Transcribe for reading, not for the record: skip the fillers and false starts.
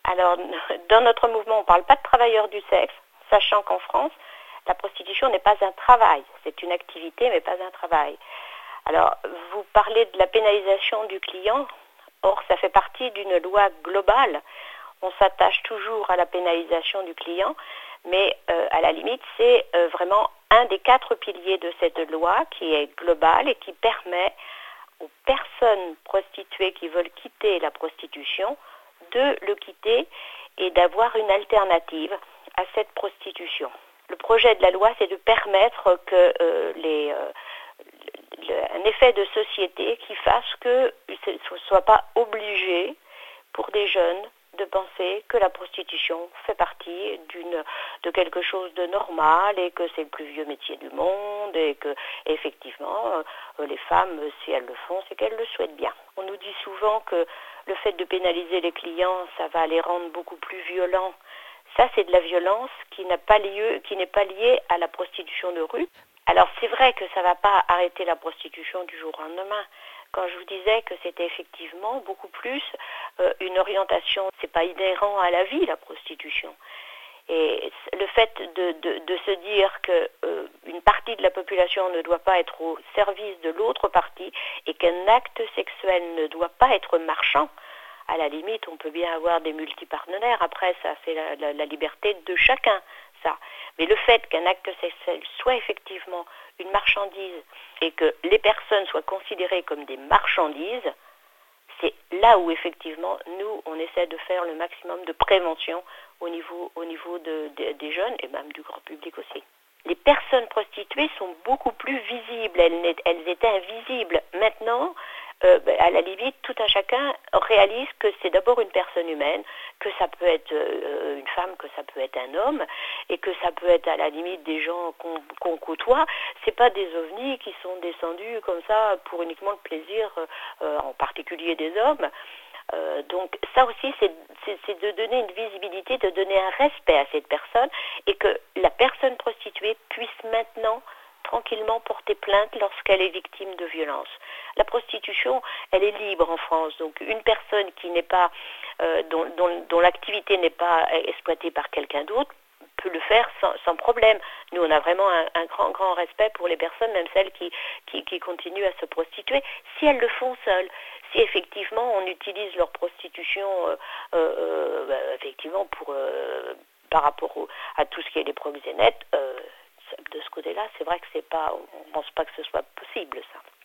Alors, dans notre mouvement, on ne parle pas de travailleurs du sexe, sachant qu'en France, la prostitution n'est pas un travail. C'est une activité, mais pas un travail. Alors, vous parlez de la pénalisation du client. Or, ça fait partie d'une loi globale. On s'attache toujours à la pénalisation du client, mais à la limite, c'est vraiment un des 4 piliers de cette loi qui est globale et qui permet aux personnes prostituées qui veulent quitter la prostitution de le quitter et d'avoir une alternative à cette prostitution. Le projet de la loi, c'est de permettre que un effet de société qui fasse que ce ne soit pas obligé pour des jeunes de penser que la prostitution fait partie de quelque chose de normal et que c'est le plus vieux métier du monde et que effectivement les femmes, si elles le font, c'est qu'elles le souhaitent bien. On nous dit souvent que le fait de pénaliser les clients, ça va les rendre beaucoup plus violents. Ça, c'est de la violence qui n'est pas liée à la prostitution de rue. Alors, c'est vrai que ça ne va pas arrêter la prostitution du jour au lendemain. Quand je vous disais que c'était effectivement beaucoup plus une orientation, c'est pas inhérent à la vie, la prostitution. Et le fait de se dire qu'une partie de la population ne doit pas être au service de l'autre partie et qu'un acte sexuel ne doit pas être marchand, à la limite, on peut bien avoir des multipartenaires. Après, ça, c'est la liberté de chacun, ça. Mais le fait qu'un acte sexuel soit effectivement une marchandise et que les personnes soient considérées comme des marchandises, c'est là où effectivement, nous, on essaie de faire le maximum de prévention au niveau des jeunes et même du grand public aussi. Les personnes prostituées sont beaucoup plus visibles, elles étaient invisibles. Maintenant, à la limite, tout un chacun réalise que c'est d'abord une personne humaine, que ça peut être une femme, que ça peut être un homme, et que ça peut être à la limite des gens qu'on côtoie. C'est pas des ovnis qui sont descendus comme ça pour uniquement le plaisir, en particulier des hommes. Donc ça aussi, c'est de donner une visibilité, de donner un respect à cette personne et que la personne prostituée puisse maintenant tranquillement porter plainte lorsqu'elle est victime de violence. La prostitution, elle est libre en France, donc une personne qui n'est pas, dont l'activité n'est pas exploitée par quelqu'un d'autre, peut le faire sans problème. Nous, on a vraiment un grand respect pour les personnes, même celles qui continuent à se prostituer, si elles le font seules. Si effectivement on utilise leur prostitution effectivement par rapport à tout ce qui est les proxénètes, de ce côté-là, c'est vrai que on ne pense pas que ce soit possible, ça.